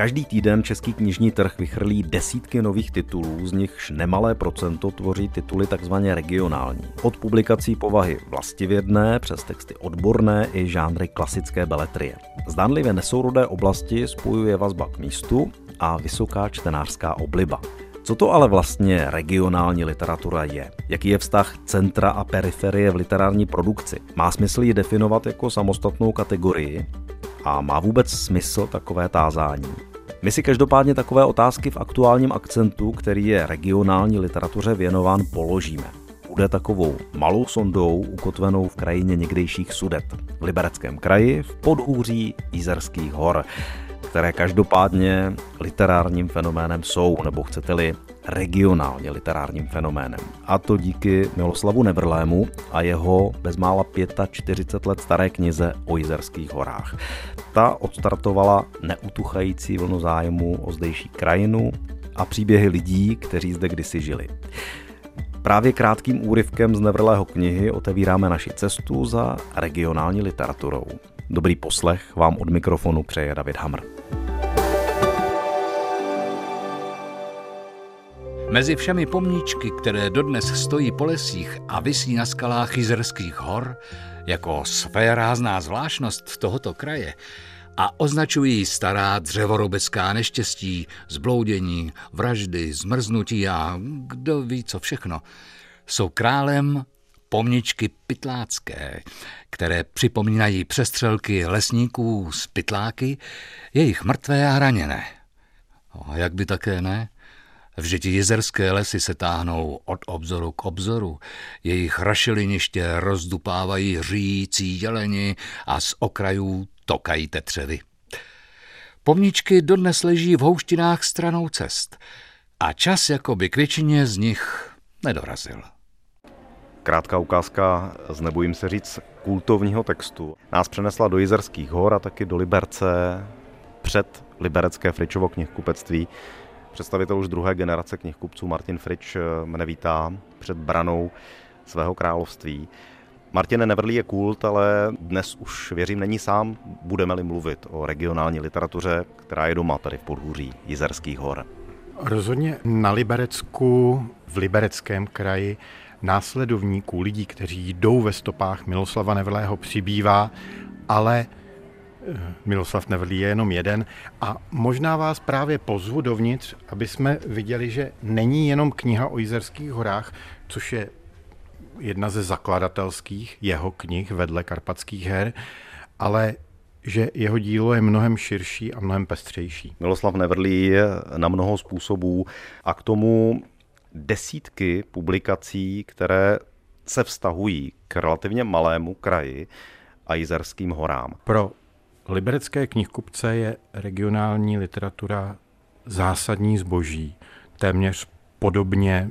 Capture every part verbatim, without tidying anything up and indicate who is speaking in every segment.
Speaker 1: Každý týden český knižní trh vychrlí desítky nových titulů, z nichž nemalé procento tvoří tituly takzvaně regionální. Od publikací povahy vlastivědné přes texty odborné i žánry klasické beletrie. Zdánlivě nesourodé oblasti spojuje vazba k místu a vysoká čtenářská obliba. Co to ale vlastně regionální literatura je? Jaký je vztah centra a periferie v literární produkci? Má smysl ji definovat jako samostatnou kategorii? A má vůbec smysl takové tázání? My si každopádně takové otázky v aktuálním akcentu, který je regionální literatuře věnován, položíme. Bude takovou malou sondou ukotvenou v krajině někdejších Sudet, v Libereckém kraji, v podhůří Jizerských hor, které každopádně literárním fenoménem jsou, nebo chcete-li regionálně literárním fenoménem. A to díky Miloslavu Nevrlému a jeho bezmála čtyřicet pět let staré knize o Jizerských horách. Ta odstartovala neutuchající vlnu zájmu o zdejší krajinu a příběhy lidí, kteří zde kdysi žili. Právě krátkým úryvkem z Nevrlého knihy otevíráme naši cestu za regionální literaturou. Dobrý poslech vám od mikrofonu přeje David Hamr.
Speaker 2: Mezi všemi pomníčky, které dodnes stojí po lesích a visí na skalách Jizerských hor, jako svérázná zvláštnost tohoto kraje a označují stará dřevorobecká neštěstí, zbloudění, vraždy, zmrznutí a kdo ví co všechno, jsou králem pomničky pytlácké, které připomínají přestřelky lesníků s pytláky, jejich mrtvé a raněné. A jak by také ne? Vždyť jizerské lesy se táhnou od obzoru k obzoru, jejich rašeliniště rozdupávají říjící jeleni a z okrajů tokají tetřevy. Pomničky dodnes leží v houštinách stranou cest a čas jakoby k většině z nich nedorazil.
Speaker 1: Krátká ukázka z, nebojím se říct, kultovního textu nás přenesla do Jizerských hor a taky do Liberce před Liberecké Fričovo knihkupectví. Představitel už druhé generace knihkupců Martin Frič mne vítá před branou svého království. Martin Nevrlý je kult, ale dnes už, věřím, není sám. Budeme-li mluvit o regionální literatuře, která je doma tady v podhůří Jizerských hor.
Speaker 3: Rozhodně na Liberecku, v Libereckém kraji, následovníků, lidí, kteří jdou ve stopách Miloslava Nevrlého, přibývá, ale Miloslav Nevrlý je jenom jeden a možná vás právě pozvu dovnitř, aby jsme viděli, že není jenom kniha o Jizerských horách, což je jedna ze zakladatelských jeho knih vedle Karpatských her, ale že jeho dílo je mnohem širší a mnohem pestřejší.
Speaker 1: Miloslav Nevrlý je na mnoho způsobů a k tomu desítky publikací, které se vztahují k relativně malému kraji a Jizerským horám.
Speaker 3: Pro liberecké knihkupce je regionální literatura zásadní zboží, téměř podobně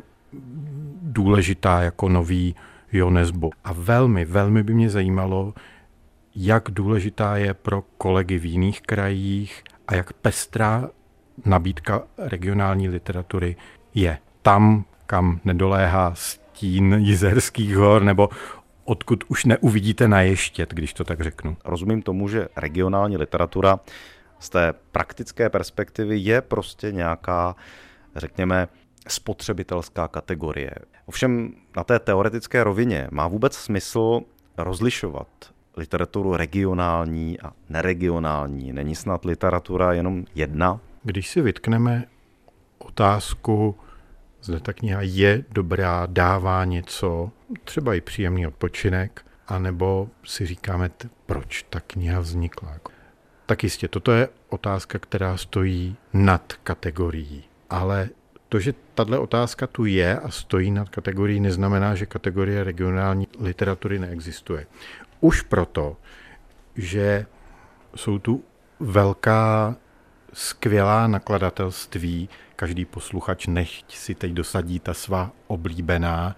Speaker 3: důležitá jako nový Jo Nesbo. A velmi, velmi by mě zajímalo, jak důležitá je pro kolegy v jiných krajích a jak pestrá nabídka regionální literatury je. Tam, kam nedoléhá stín Jizerských hor, nebo odkud už neuvidíte na ještět, když to tak řeknu.
Speaker 1: Rozumím tomu, že regionální literatura z té praktické perspektivy je prostě nějaká, řekněme, spotřebitelská kategorie. Ovšem na té teoretické rovině má vůbec smysl rozlišovat literaturu regionální a neregionální. Není snad literatura jenom jedna?
Speaker 3: Když si vytkneme otázku, zda ta kniha je dobrá, dává něco, třeba i příjemný odpočinek, anebo si říkáme, proč ta kniha vznikla. Tak jistě, toto je otázka, která stojí nad kategorií. Ale to, že tato otázka tu je a stojí nad kategorií, neznamená, že kategorie regionální literatury neexistuje. Už proto, že jsou tu velká, skvělá nakladatelství, každý posluchač nechť si teď dosadí ta svá oblíbená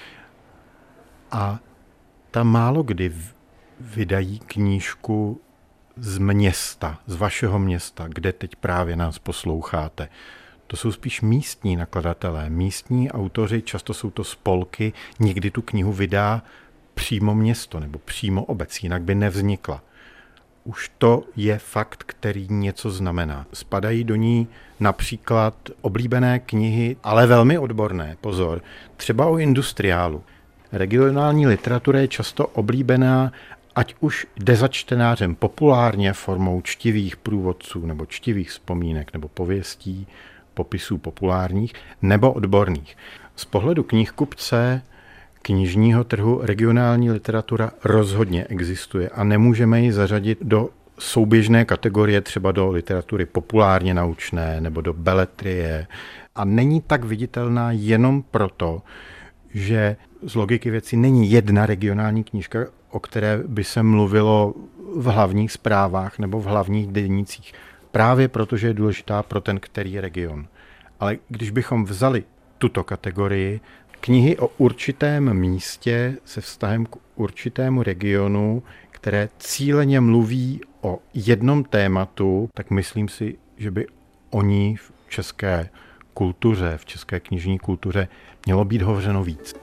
Speaker 3: a ta málo kdy vydají knížku z města, z vašeho města, kde teď právě nás posloucháte. To jsou spíš místní nakladatelé, místní autoři, často jsou to spolky, někdy tu knihu vydá přímo město nebo přímo obec, jinak by nevznikla. už to je fakt, který něco znamená. Spadají do ní například oblíbené knihy, ale velmi odborné, pozor, třeba o industriálu. Regionální literatura je často oblíbená, ať už jde za čtenářem populárně formou čtivých průvodců nebo čtivých vzpomínek nebo pověstí, popisů populárních nebo odborných. Z pohledu knihkupce knižního trhu regionální literatura rozhodně existuje a nemůžeme ji zařadit do souběžné kategorie, třeba do literatury populárně naučné nebo do beletrie. A není tak viditelná jenom proto, že z logiky věci není jedna regionální knížka, o které by se mluvilo v hlavních zprávách nebo v hlavních denících. Právě protože je důležitá pro ten který region. Ale když bychom vzali tuto kategorii, knihy o určitém místě se vztahem k určitému regionu, které cíleně mluví o jednom tématu, tak myslím si, že by o ní v české kultuře, v české knižní kultuře mělo být hovořeno víc.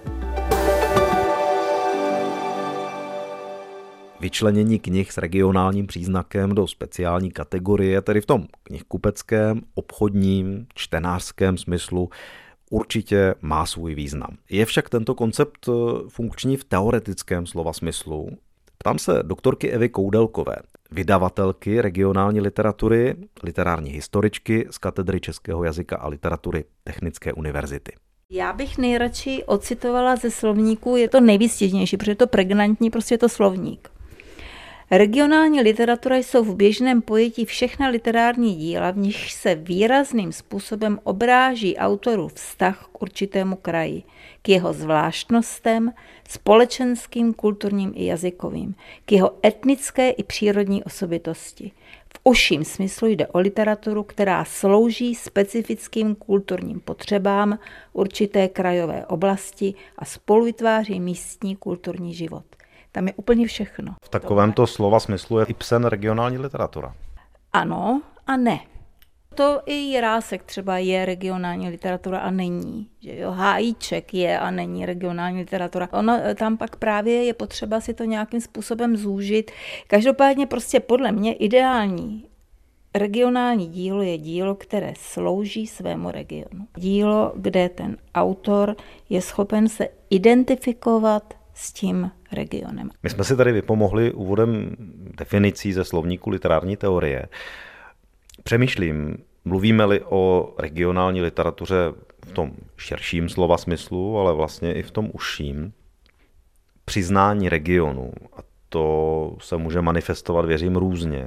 Speaker 1: Vyčlenění knih s regionálním příznakem do speciální kategorie, tedy v tom knihkupeckém, obchodním, čtenářském smyslu, určitě má svůj význam. Je však tento koncept funkční v teoretickém slova smyslu? Ptám se doktorky Evy Koudelkové, vydavatelky regionální literatury, literární historičky z katedry českého jazyka a literatury Technické univerzity.
Speaker 4: Já bych nejradši ocitovala ze slovníku, je to nejvýstižnější, protože je to pregnantní, prostě je to slovník. Regionální literatura jsou v běžném pojetí všechna literární díla, v nichž se výrazným způsobem obráží autorův vztah k určitému kraji, k jeho zvláštnostem, společenským, kulturním i jazykovým, k jeho etnické i přírodní osobitosti. V užším smyslu jde o literaturu, která slouží specifickým kulturním potřebám určité krajové oblasti a spoluvytváří místní kulturní život. Tam je úplně všechno.
Speaker 1: V takovémto slova smyslu je i psen regionální literatura.
Speaker 4: Ano a ne. To i Jirásek třeba je regionální literatura a není. Že jo? Hájíček je a není regionální literatura. Ono tam pak právě je potřeba si to nějakým způsobem zúžit. Každopádně prostě podle mě ideální regionální dílo je dílo, které slouží svému regionu. Dílo, kde ten autor je schopen se identifikovat s tím regionem.
Speaker 1: My jsme si tady vypomohli úvodem definicí ze slovníku literární teorie. Přemýšlím, mluvíme-li o regionální literatuře v tom širším slova smyslu, ale vlastně i v tom užším, přiznání regionu. A to se může manifestovat, věřím, různě.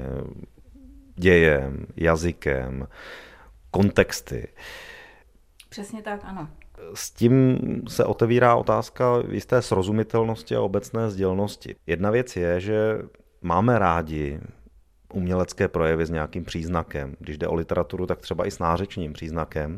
Speaker 1: Dějem, jazykem, kontexty.
Speaker 4: Přesně tak, ano.
Speaker 1: S tím se otevírá otázka jisté srozumitelnosti a obecné sdělnosti. Jedna věc je, že máme rádi umělecké projevy s nějakým příznakem. Když jde o literaturu, tak třeba i s nářečním příznakem.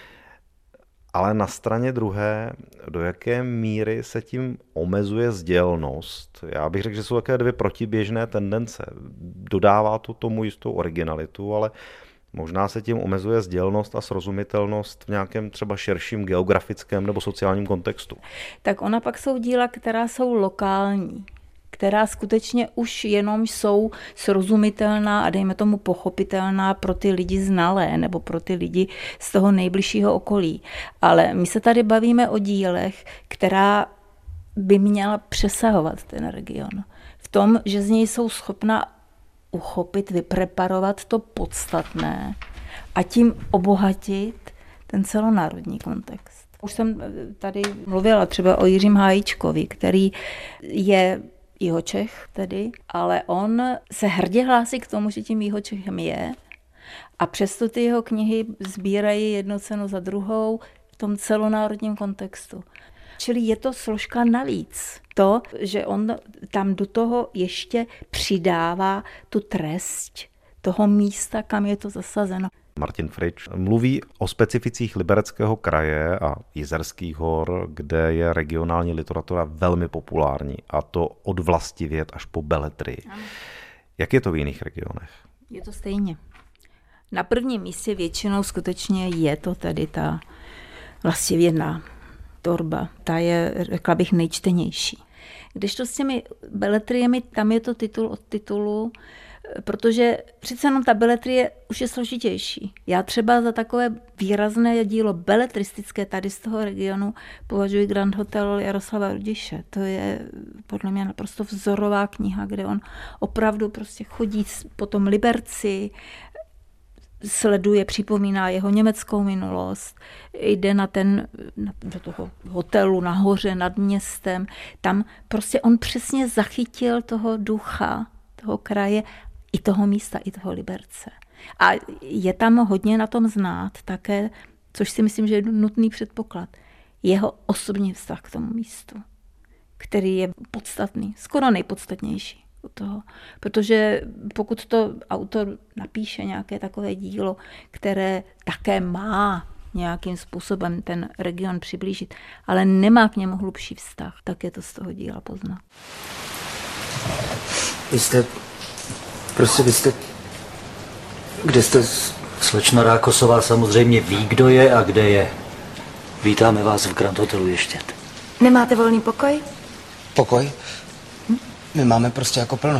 Speaker 1: Ale na straně druhé, do jaké míry se tím omezuje sdělnost? Já bych řekl, že jsou také dvě protiběžné tendence. Dodává to tomu jistou originalitu, ale možná se tím omezuje sdělnost a srozumitelnost v nějakém třeba širším geografickém nebo sociálním kontextu.
Speaker 4: Tak ona pak jsou díla, která jsou lokální, která skutečně už jenom jsou srozumitelná a dejme tomu pochopitelná pro ty lidi znalé nebo pro ty lidi z toho nejbližšího okolí. Ale my se tady bavíme o dílech, která by měla přesahovat ten region. V tom, že z něj jsou schopna uchopit, vypreparovat to podstatné a tím obohatit ten celonárodní kontext. Už jsem tady mluvila třeba o Jiřím Hájíčkovi, který je Jihočech tedy, ale on se hrdě hlásí k tomu, že tím Jihočechem je a přesto ty jeho knihy sbírají jednu cenu za druhou v tom celonárodním kontextu. Čili je to složka navíc. To, že on tam do toho ještě přidává tu trest toho místa, kam je to zasazeno.
Speaker 1: Martin Fritsch mluví o specificích Libereckého kraje a Jizerských hor, kde je regionální literatura velmi populární, a to od vlastivěd až po beletrii. Jak je to v jiných regionech?
Speaker 4: Je to stejně. Na prvním místě většinou skutečně je to tedy ta vlastivědná tvorba. Ta je, řekla bych, nejčtenější. Když to s těmi beletriemi, tam je to titul od titulu, protože přece jenom ta beletrie už je složitější. Já třeba za takové výrazné dílo beletristické tady z toho regionu považuji Grand Hotel Jaroslava Rudiše. To je podle mě naprosto vzorová kniha, kde on opravdu prostě chodí po tom Liberci, sleduje, připomíná jeho německou minulost, jde na ten, na, do toho hotelu nahoře nad městem. Tam prostě on přesně zachytil toho ducha, toho kraje, i toho místa, i toho Liberce. A je tam hodně na tom znát také, což si myslím, že je nutný předpoklad, jeho osobní vztah k tomu místu, který je podstatný, skoro nejpodstatnější u toho. Protože pokud to autor napíše nějaké takové dílo, které také má nějakým způsobem ten region přiblížit, ale nemá k němu hlubší vztah, tak je to z toho díla poznat.
Speaker 5: Vy jste, prostě vy jste, kde jste, slečna Rákosová samozřejmě ví, kdo je a kde je. Vítáme vás v Grand Hotelu Ještěd.
Speaker 6: Nemáte volný pokoj?
Speaker 7: Pokoj? Hm? My máme prostě jako plno.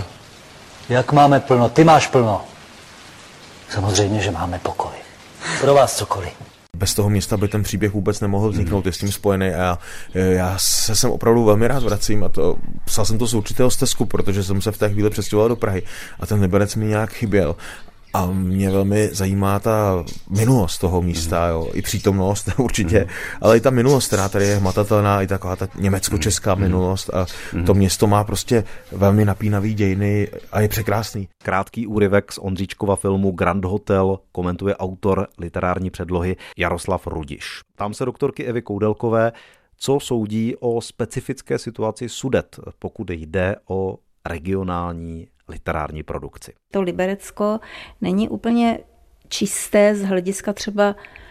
Speaker 5: Jak máme plno? Ty máš plno. Samozřejmě, že máme pokoj. Pro vás cokoliv.
Speaker 8: Bez toho města by ten příběh vůbec nemohl vzniknout, je s tím spojený a já, já se sem opravdu velmi rád vracím a to, psal jsem to z určitého stezku, protože jsem se v té chvíli přestěhoval do Prahy a ten Liberec mi nějak chyběl. A mě velmi zajímá ta minulost toho místa, jo, i přítomnost určitě, mm. ale i ta minulost, která tady je hmatatelná, i taková ta německo-česká mm. minulost a mm. to město má prostě velmi napínavý dějiny a je překrásný.
Speaker 1: Krátký úryvek z Ondříčkova filmu Grand Hotel komentuje autor literární předlohy Jaroslav Rudiš. Tam se doktorky Evy Koudelkové, co soudí o specifické situaci Sudet, pokud jde o regionální literární produkci.
Speaker 4: To Liberecko není úplně čisté z hlediska třeba,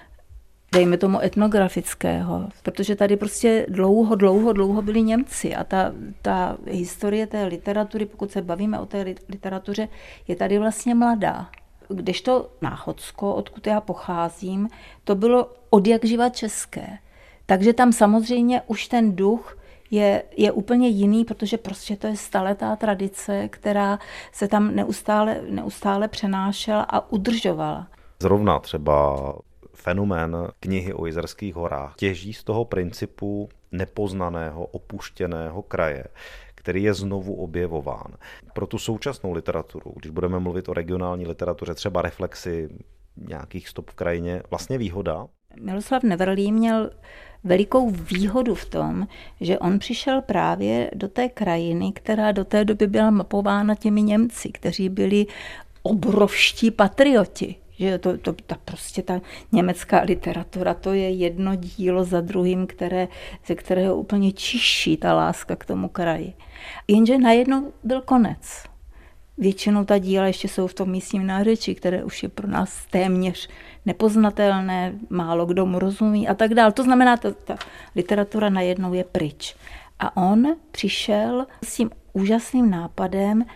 Speaker 4: dejme tomu, etnografického, protože tady prostě dlouho, dlouho, dlouho byli Němci a ta, ta historie té literatury, pokud se bavíme o té literatuře, je tady vlastně mladá. Kdežto Náchodsko, odkud já pocházím, to bylo odjakživa české. Takže tam samozřejmě už ten duch Je, je úplně jiný, protože prostě to je staletá tradice, která se tam neustále, neustále přenášela a udržovala.
Speaker 1: Zrovna třeba fenomén knihy o Jizerských horách těží z toho principu nepoznaného, opuštěného kraje, který je znovu objevován. Pro tu současnou literaturu, když budeme mluvit o regionální literatuře, třeba reflexy nějakých stop v krajině, vlastně výhoda.
Speaker 4: Miloslav Nevrlý měl velikou výhodu v tom, že on přišel právě do té krajiny, která do té doby byla mapována těmi Němci, kteří byli obrovští patrioti. Že to, to, ta prostě ta německá literatura, to je jedno dílo za druhým, které, ze kterého úplně čiší ta láska k tomu kraji. Jenže najednou byl konec. Většinou ta díla ještě jsou v tom místním nářečí, které už je pro nás téměř nepoznatelné, málo kdo mu rozumí a tak dále. To znamená, ta, ta literatura najednou je pryč. A on přišel s tím úžasným nápadem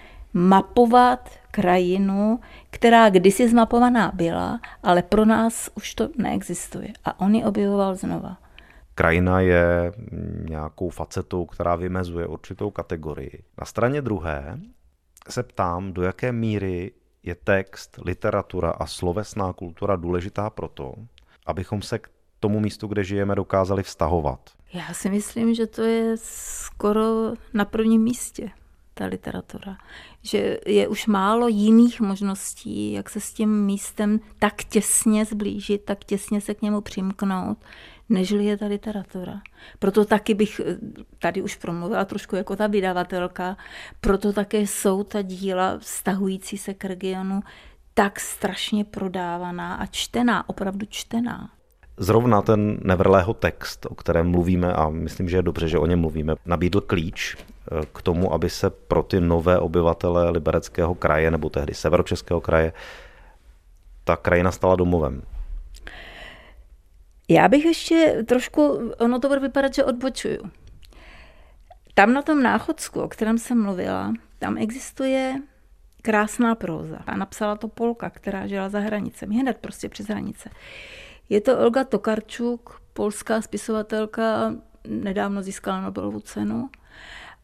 Speaker 4: mapovat krajinu, která kdysi zmapovaná byla, ale pro nás už to neexistuje. A on ji objevoval znova.
Speaker 1: Krajina je nějakou facetou, která vymezuje určitou kategorii. Na straně druhé se ptám, do jaké míry je text, literatura a slovesná kultura důležitá proto, abychom se k tomu místu, kde žijeme, dokázali vztahovat.
Speaker 4: Já si myslím, že to je skoro na prvním místě, ta literatura. Že je už málo jiných možností, jak se s tím místem tak těsně zblížit, tak těsně se k němu přimknout, nežli je ta literatura. Proto taky bych tady už promluvila trošku jako ta vydavatelka, proto také jsou ta díla vztahující se k regionu tak strašně prodávaná a čtená, opravdu čtená.
Speaker 1: Zrovna ten Nevrlého text, o kterém mluvíme, a myslím, že je dobře, že o něm mluvíme, nabídl klíč k tomu, aby se pro ty nové obyvatele Libereckého kraje, nebo tehdy Severočeského kraje, ta krajina stala domovem.
Speaker 4: Já bych ještě trošku, ono to bude vypadat, že odbočuju. Tam na tom Náchodsku, o kterém jsem mluvila, tam existuje krásná próza. A napsala to Polka, která žila za hranicemi, hned prostě přes hranice. Je to Olga Tokarczuk, polská spisovatelka, nedávno získala Nobelovu cenu.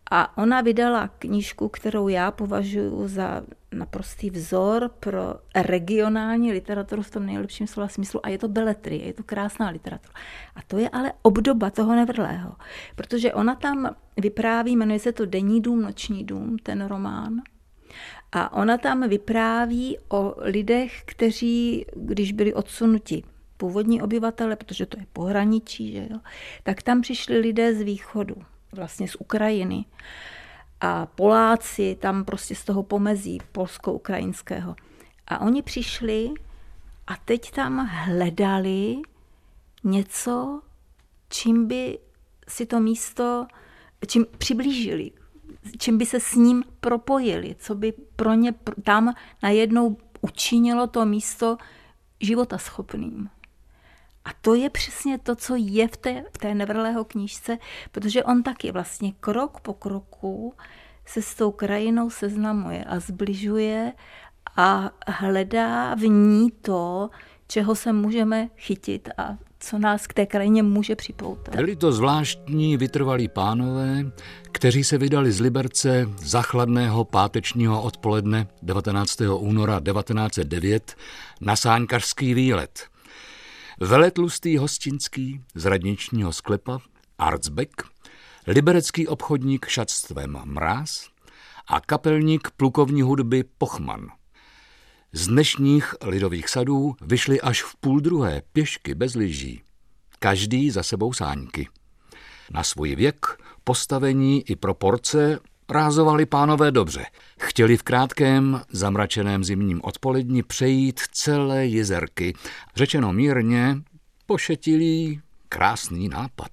Speaker 4: A ona vydala knížku, kterou já považuji za naprostý vzor pro regionální literaturu v tom nejlepším slova smyslu. A je to beletrie, je to krásná literatura. A to je ale obdoba toho Nevrlého. Protože ona tam vypráví, jmenuje se to Denní dům, noční dům, ten román. A ona tam vypráví o lidech, kteří, když byli odsunuti původní obyvatele, protože to je pohraničí, že jo, tak tam přišli lidé z východu, vlastně z Ukrajiny. A Poláci tam prostě z toho pomezí polsko-ukrajinského. A oni přišli a teď tam hledali něco, čím by si to místo, čím přiblížili, čím by se s ním propojili, co by pro ně tam najednou učinilo to místo životaschopným. A to je přesně to, co je v té, v té Nevrlého knížce, protože on taky vlastně krok po kroku se s tou krajinou seznamuje a zbližuje a hledá v ní to, čeho se můžeme chytit a co nás k té krajině může připoutat.
Speaker 2: Byli to zvláštní vytrvalí pánové, kteří se vydali z Liberce za chladného pátečního odpoledne devatenáctého února devatenáct set devět na sáňkařský výlet. Veletlustý hostinský z radničního sklepa Arzbeck, liberecký obchodník šatstvem Mráz a kapelník plukovní hudby Pochman. Z dnešních lidových sadů vyšli až v půl druhé pěšky bez lyží. Každý za sebou sáňky. Na svůj věk, postavení i proporce rázovali pánové dobře. Chtěli v krátkém, zamračeném zimním odpoledni přejít celé jezerky. Řečeno mírně, pošetilý krásný nápad.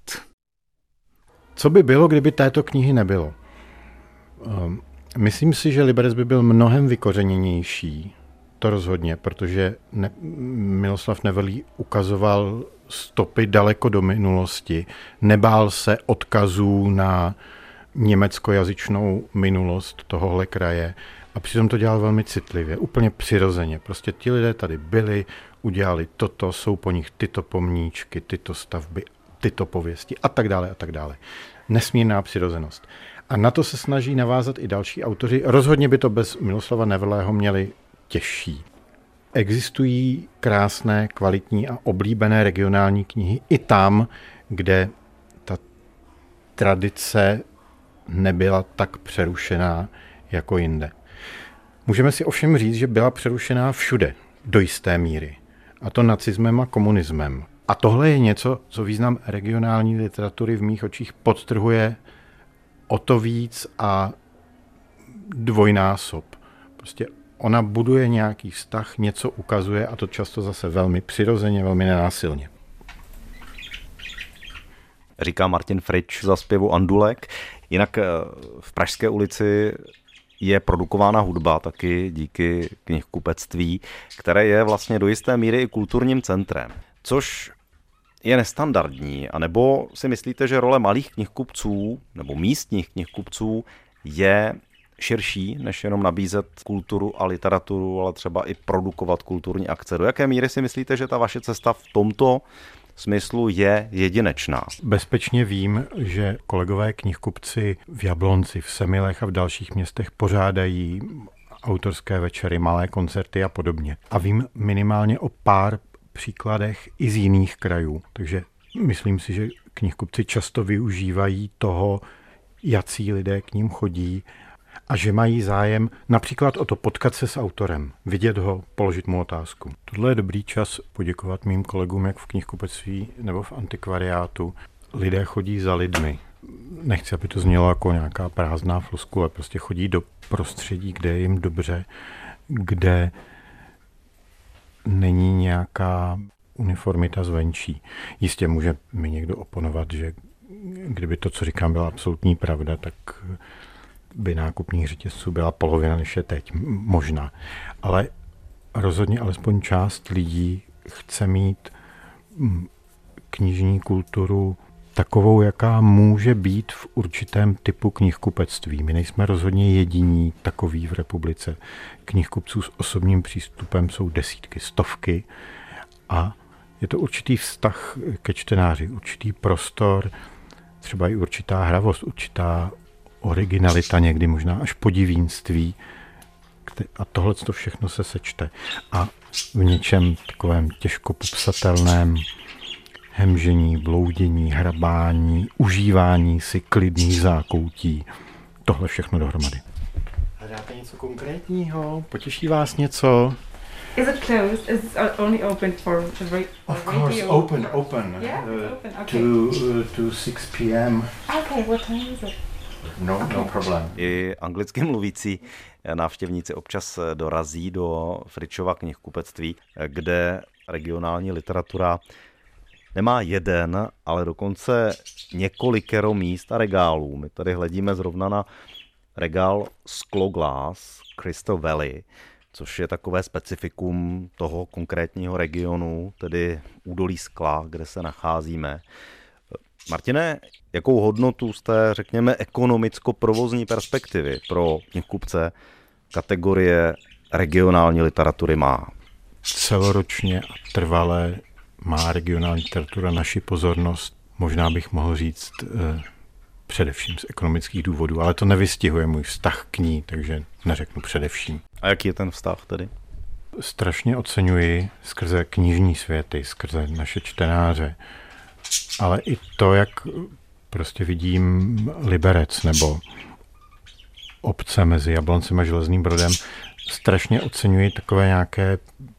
Speaker 3: Co by bylo, kdyby této knihy nebylo? Myslím si, že Liberec by byl mnohem vykořeněnější. To rozhodně, protože ne, Miloslav Nevrlý ukazoval stopy daleko do minulosti. Nebál se odkazů na německojazyčnou minulost tohohle kraje a přitom to dělal velmi citlivě, úplně přirozeně. Prostě ti lidé tady byli, udělali toto, jsou po nich tyto pomníčky, tyto stavby, tyto pověsti a tak dále a tak dále. Nesmírná přirozenost. A na to se snaží navázat i další autoři. Rozhodně by to bez Miloslava Nevrlého měli těžší. Existují krásné, kvalitní a oblíbené regionální knihy i tam, kde ta tradice nebyla tak přerušená jako jinde. Můžeme si ovšem říct, že byla přerušená všude, do jisté míry. A to nacismem a komunismem. A tohle je něco, co význam regionální literatury v mých očích podtrhuje o to víc a dvojnásob. Prostě ona buduje nějaký vztah, něco ukazuje a to často zase velmi přirozeně, velmi nenásilně.
Speaker 1: Říká Martin Frič za zpěvu Andulek. Jinak v Pražské ulici je produkována hudba taky díky knihkupectví, které je vlastně do jisté míry i kulturním centrem. Což je nestandardní, anebo si myslíte, že role malých knihkupců nebo místních knihkupců je širší, než jenom nabízet kulturu a literaturu, ale třeba i produkovat kulturní akce. Do jaké míry si myslíte, že ta vaše cesta v tomto smyslu je jedinečná?
Speaker 3: Bezpečně vím, že kolegové knihkupci v Jablonci, v Semilech a v dalších městech pořádají autorské večery, malé koncerty a podobně. A vím minimálně o pár příkladech i z jiných krajů. Takže myslím si, že knihkupci často využívají toho, jací lidé k ním chodí a že mají zájem například o to potkat se s autorem, vidět ho, položit mu otázku. Tohle je dobrý čas poděkovat mým kolegům jak v knihkupectví nebo v antikvariátu. Lidé chodí za lidmi. Nechci, aby to znělo jako nějaká prázdná floskule, prostě chodí do prostředí, kde je jim dobře, kde není nějaká uniformita zvenčí. Jistě může mi někdo oponovat, že kdyby to, co říkám, byla absolutní pravda, tak by nákupních řetězců byla polovina, než je teď. Možná. Ale rozhodně alespoň část lidí chce mít knižní kulturu takovou, jaká může být v určitém typu knihkupectví. My nejsme rozhodně jediní takoví v republice. Knihkupců s osobním přístupem jsou desítky, stovky a je to určitý vztah ke čtenáři, určitý prostor, třeba i určitá hravost, určitá originalita, někdy možná až podivínství. A tohle to všechno se sečte. A v něčem takovém těžko popsatelném hemžení, bloudění, hrabání, užívání si klidných zákoutí. Tohle všechno dohromady. Hledáte něco konkrétního? Potěší vás něco?
Speaker 9: Is it closed? Is it only open for the radio?
Speaker 3: Of course, open, open.
Speaker 9: Yeah,
Speaker 3: uh,
Speaker 9: open. Okay.
Speaker 3: To, uh, to six p m
Speaker 9: Okay, what time is it?
Speaker 3: No, okay. No problem.
Speaker 1: I anglicky mluvící návštěvníci občas dorazí do Fritschova knihkupectví, kde regionální literatura nemá jeden, ale dokonce několikero míst a regálů. My tady hledíme zrovna na regál Skloglass Crystal Valley, což je takové specifikum toho konkrétního regionu, tedy údolí skla, kde se nacházíme. Martine, jakou hodnotu z té, řekněme, ekonomicko-provozní perspektivy pro knihkupce kategorie regionální literatury má?
Speaker 3: Celoročně a trvale má regionální literatura naši pozornost, možná bych mohl říct eh, především z ekonomických důvodů, ale to nevystihuje můj vztah k ní, takže neřeknu především.
Speaker 1: A jaký je ten vztah tedy?
Speaker 3: Strašně oceňuji skrze knižní světy, skrze naše čtenáře, ale i to, jak prostě vidím Liberec nebo obce mezi Jabloncem a Železným Brodem, strašně oceňuji takové nějaké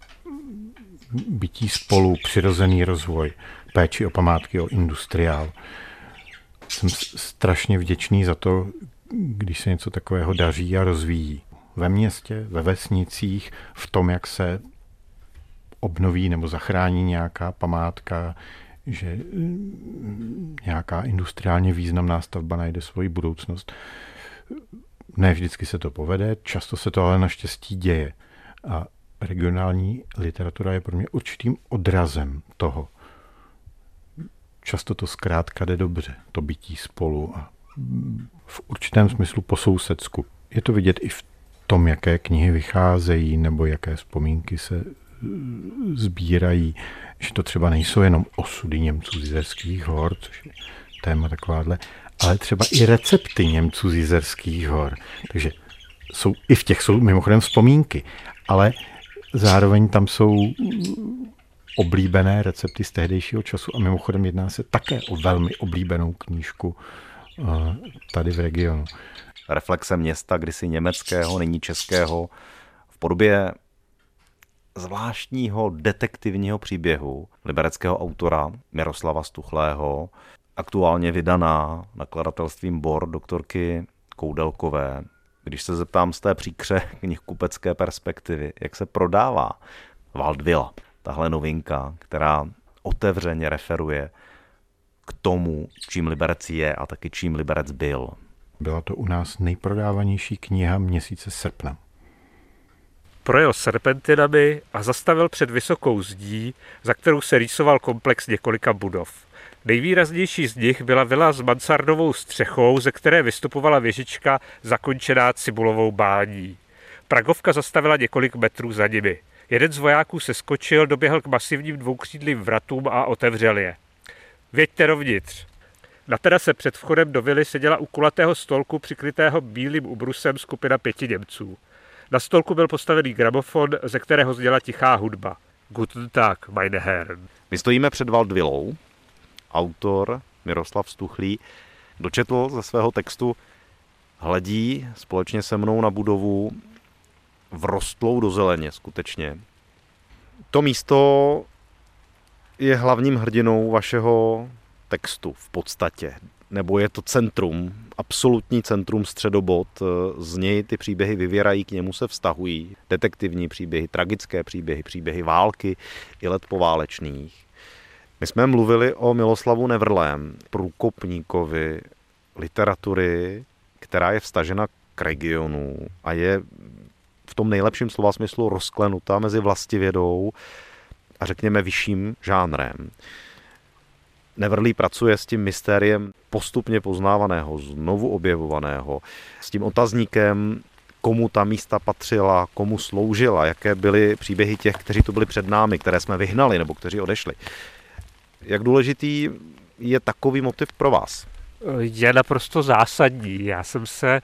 Speaker 3: bytí spolu, přirozený rozvoj, péči o památky, o industriál. Jsem strašně vděčný za to, když se něco takového daří a rozvíjí. Ve městě, ve vesnicích, v tom, jak se obnoví nebo zachrání nějaká památka, že nějaká industriálně významná stavba najde svoji budoucnost. Ne vždycky se to povede, často se to ale naštěstí děje. A regionální literatura je pro mě určitým odrazem toho. Často to zkrátka jde dobře, to bytí spolu a v určitém smyslu po sousedsku. Je to vidět i v tom, jaké knihy vycházejí nebo jaké vzpomínky se sbírají, že to třeba nejsou jenom osudy Němců z Jizerských hor, což je téma takováhle, ale třeba i recepty Němců z Jizerských hor. Takže jsou i v těch jsou mimochodem vzpomínky, ale zároveň tam jsou oblíbené recepty z tehdejšího času a mimochodem jedná se také o velmi oblíbenou knížku tady v regionu.
Speaker 1: Reflexe města, kdysi německého, nyní českého, v podobě zvláštního detektivního příběhu libereckého autora Miroslava Stuchlého, aktuálně vydaná nakladatelstvím Bor doktorky Koudelkové. Když se zeptám z té příkře knihkupecké perspektivy, jak se prodává Waldvilla, tahle novinka, která otevřeně referuje k tomu, čím Liberec je a taky čím Liberec byl.
Speaker 3: Byla to u nás nejprodávanější kniha měsíce srpna.
Speaker 10: Projel serpentinami a zastavil před vysokou zdí, za kterou se rýsoval komplex několika budov. Nejvýraznější z nich byla vila s mansardovou střechou, ze které vystupovala věžička zakončená cibulovou bání. Pragovka zastavila několik metrů za nimi. Jeden z vojáků se skočil, doběhl k masivním dvoukřídlým vratům a otevřel je. Věďte dovnitř. Na terase před vchodem do vily seděla u kulatého stolku přikrytého bílým ubrusem skupina pěti Němců. Na stolku byl postavený gramofon, ze kterého zněla tichá hudba. Guten Tag, meine Herren.
Speaker 1: My stojíme před Waldvillou. Autor Miroslav Stuchlý dočetl ze svého textu: hledí společně se mnou na budovu vrostlou do zeleně skutečně. To místo je hlavním hrdinou vašeho textu v podstatě. Nebo je to centrum, absolutní centrum, středobod. Z něj ty příběhy vyvěrají, k němu se vztahují. Detektivní příběhy, tragické příběhy, příběhy války i let poválečných. My jsme mluvili o Miloslavu Nevrlém, průkopníkovi literatury, která je vztažena k regionu a je v tom nejlepším slova smyslu rozklenutá mezi vlastivědou a řekněme vyšším žánrem. Nevrlý pracuje s tím mystériem postupně poznávaného, znovu objevovaného, s tím otazníkem, komu ta místa patřila, komu sloužila, jaké byly příběhy těch, kteří tu byli před námi, které jsme vyhnali nebo kteří odešli. Jak důležitý je takový motiv pro vás?
Speaker 10: je naprosto zásadní. Já jsem se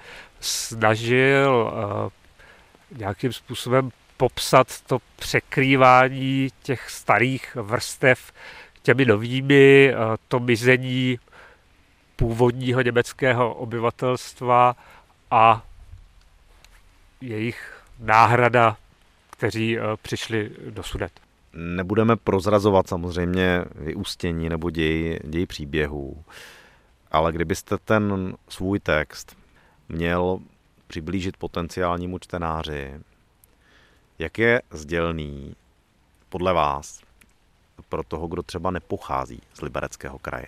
Speaker 10: snažil nějakým způsobem popsat to překrývání těch starých vrstev těmi novými, to mizení původního německého obyvatelstva a jejich náhrada, kteří přišli do Sudet.
Speaker 1: Nebudeme prozrazovat samozřejmě vyústění nebo děj, děj příběhů, ale kdybyste ten svůj text měl přiblížit potenciálnímu čtenáři, jak je sdělný podle vás pro toho, kdo třeba nepochází z Libereckého kraje?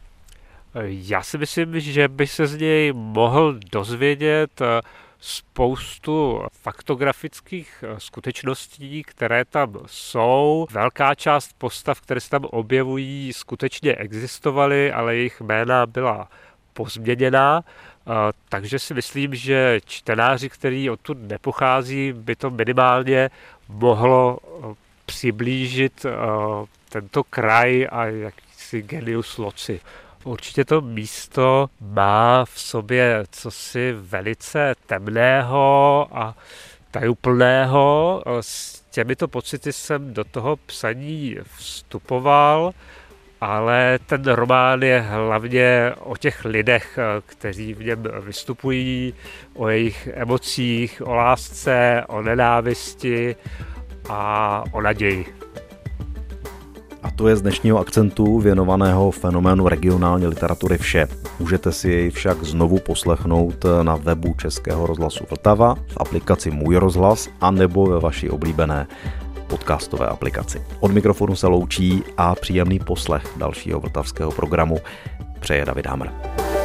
Speaker 10: Já si myslím, že by se z něj mohl dozvědět spoustu faktografických skutečností, které tam jsou. Velká část postav, které se tam objevují, skutečně existovaly, ale jejich jména byla pozměněná. Takže si myslím, že čtenáři, který odtud nepochází, by to minimálně mohlo přiblížit tento kraj a jakýsi genius loci. Určitě to místo má v sobě cosi velice temného a tajuplného. S těmito pocity jsem do toho psaní vstupoval, ale ten román je hlavně o těch lidech, kteří v něm vystupují, o jejich emocích, o lásce, o nenávisti a o naději.
Speaker 1: A to je z dnešního akcentu věnovaného fenoménu regionální literatury vše. Můžete si jej však znovu poslechnout na webu Českého rozhlasu Vltava, v aplikaci Můj rozhlas a nebo ve vaší oblíbené podcastové aplikaci. Od mikrofonu se loučí a příjemný poslech dalšího vltavského programu přeje David Hamr.